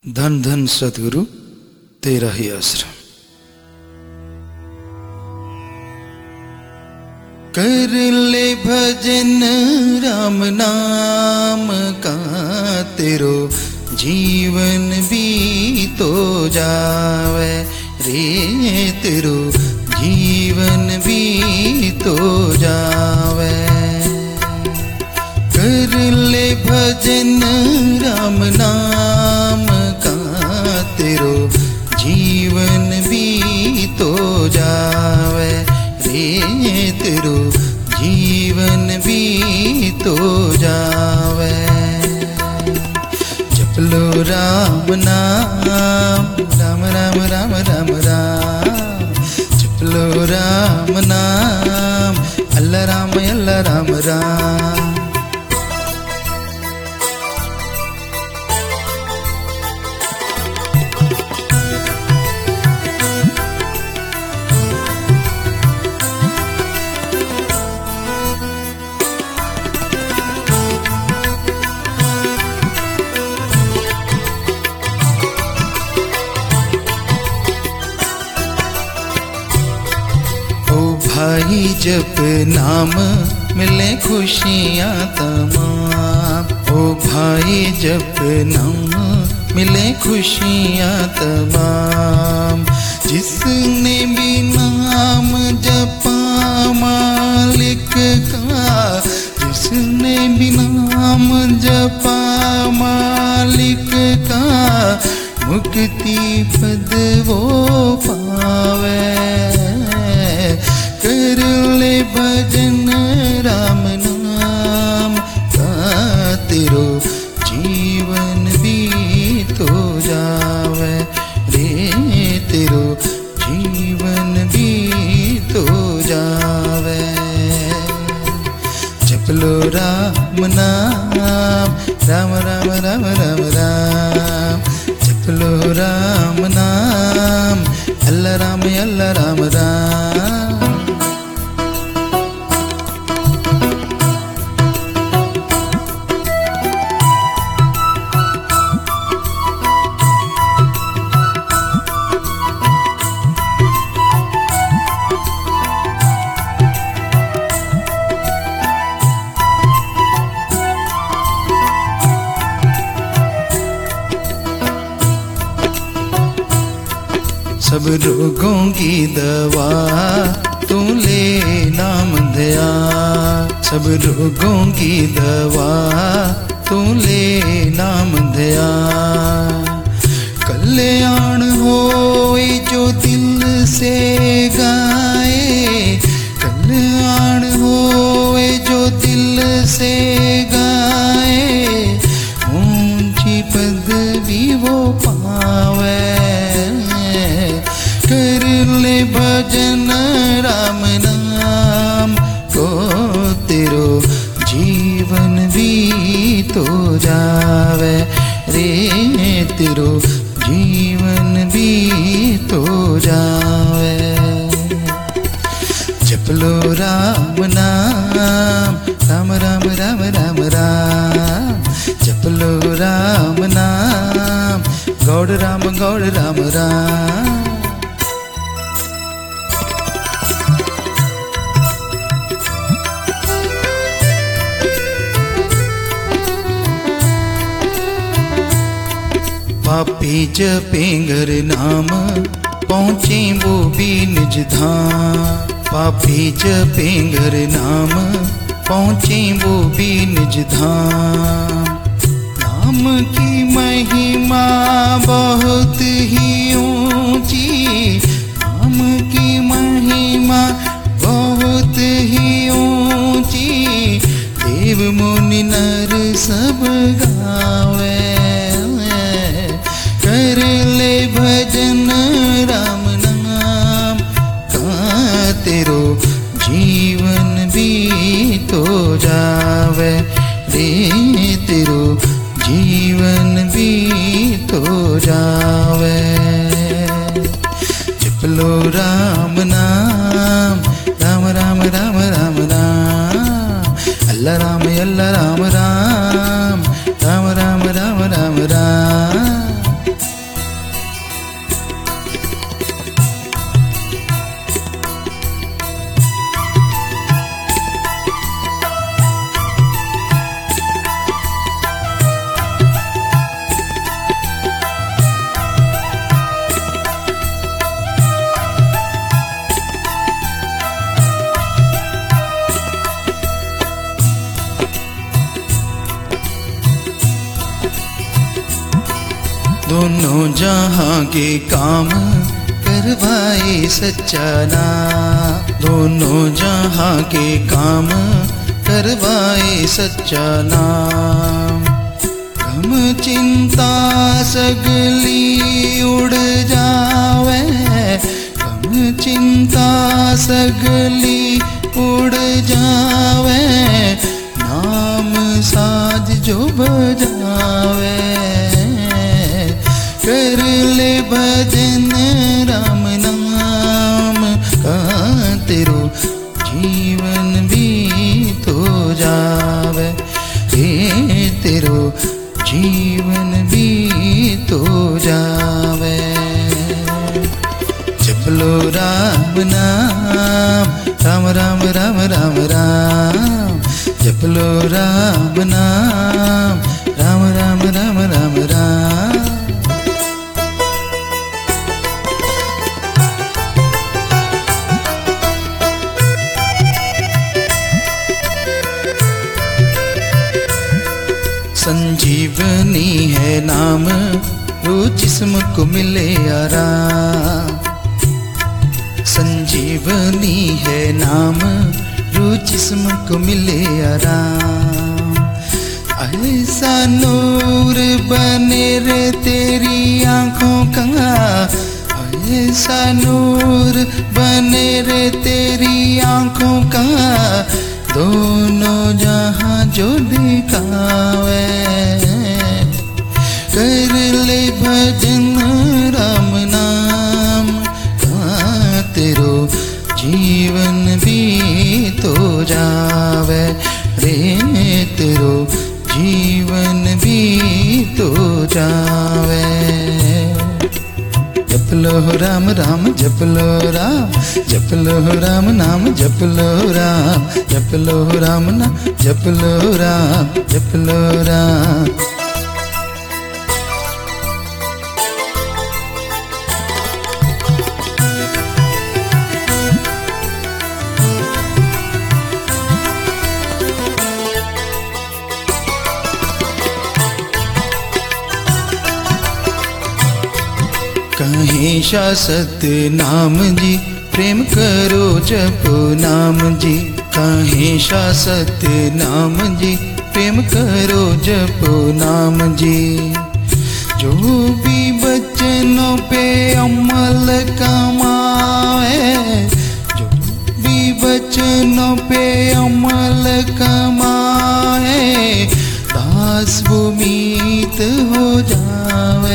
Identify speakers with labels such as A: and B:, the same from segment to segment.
A: धन धन सतगुरु तेरा ही आश्रम। कर ले भजन राम नाम का, तेरो जीवन भी तो जावे रे, तेरो जीवन भी तो जावे। कर ले भजन राम नाम का, तेरो जीवन भी तो जावे रे, तेरो जीवन भी तो जावे। जप लो राम नाम, राम राम राम राम राम, जप लो राम नाम, अल्लाह राम अल्लाह राम राम। भाई जप नाम मिले खुशियाँ तमाम, ओ भाई जप नाम मिले खुशियाँ तमाम। जिसने भी नाम जपा मालिक का, जिसने भी नाम जपा मालिक का, मुक्ति पद वो पावे। कर ले भजन राम नाम का, तेरो जीवन भी तो जावे रे, तेरो जीवन भी तो जावे। जप लो राम नाम, राम राम राम राम राम, जप लो राम नाम, अल्लाह राम अल्लाह राम राम। सब रोगों की दवा तू ले नाम दया, सब रोगों की दवा तू ले नाम दया। कल्याण होए जो दिल से गाए, कल्याण होए जो दिल से गाए, ऊंची पदवी वो पावे। कर ले भजन राम नाम को, तेरो जीवन भी तो जावे रे, तेरो जीवन भी तो जावे। जप लो राम नाम, राम राम राम राम राम, जप लो राम नाम, गौड़ राम राम। पापी जपेंगर नाम पहुँचे वो भी निज धाम, पापी जपेंगर नाम पहुँचे वो भी निज धाम। नाम की महिमा बहुत ही ऊंची, नाम की महिमा बहुत ही ऊंची, देव मुनि नर सब गावे। कर ले भजन राम नाम का, तेरो जीवन भी तो जावे रे, तेरो जीवन भी दोनों जहां के काम करवाए सच्चा नाम, दोनों जहां के काम करवाए सच्चा नाम। गम चिंता सगली उड़ जावे, गम चिंता सगली उड़ जावे, नाम साज जो बजावे। कर ले भजन राम नाम का तेरो जीवन भी तो जावे, हे तेरो जीवन भी तो जावे। जप लो राम नाम, राम राम राम राम राम, जप लो राम नाम, राम राम राम राम राम। संजीवनी है नाम, रो जिस्म को मिले आराम। संजीवनी है नाम, रो जिस्म को मिले आराम। ऐसा नूर बने रे तेरी आंखों का, ऐसा नूर बने रे तेरी आंखों का, दोनों जहां जो दिखावे। कर ले भजन राम नाम का तेरो जीवन भी तो जावे, रे तेरो जीवन भी तो जावे। जप लो राम राम, जप लो राम, जप लो राम नाम, जप लो राम, जप लो राम नाम, जप लो राम, जप लो राम। कहीं शासत नाम जी, प्रेम करो जपो नाम जी। कहीं शासत नाम जी, प्रेम करो जपो नाम जी। जो भी बचनों पे अमल कमाए, जो भी बचनों पे अमल कमाए, दास वो मीत हो जावे।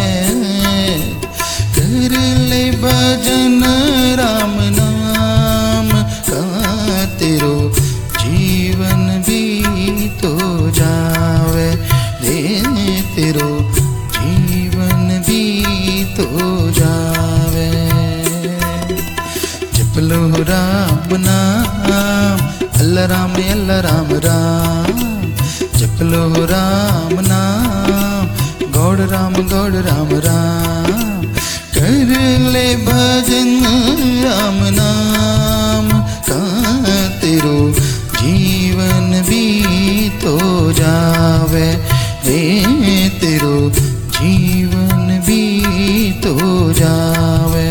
A: कर ले भजन राम नाम का तेरो जीवन भी तो जावे, रे तेरो जीवन भी तो जावे। जप लो राम नाम, अल्लाह राम अल्लाह राम राम, जप लो राम नाम, गौड़ राम राम। कर ले भजन राम नाम का तेरो जीवन भी तो जावे, रे तेरो जीवन भी तो जावे।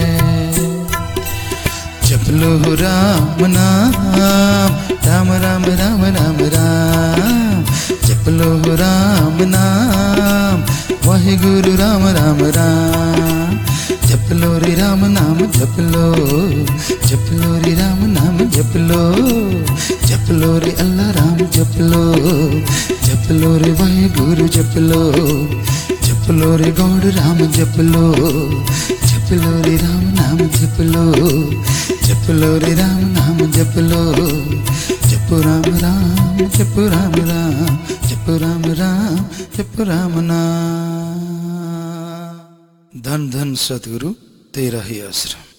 A: जप लो राम नाम, राम राम राम राम राम, जप लो राम नाम, वाहे गुरु राम राम राम। जप लो रे राम नाम, जप लो रे राम नाम, जप लो रे अल्लाह राम, जप लो रे वाहे गुरु, जप लो रे गौड़ राम, जप लो रे राम नाम, जप लो रे राम नाम, जप राम राम, जप राम राम, जप राम राम, जप राम नाम। धन धन सतगुरु तेरा ही आश्रम।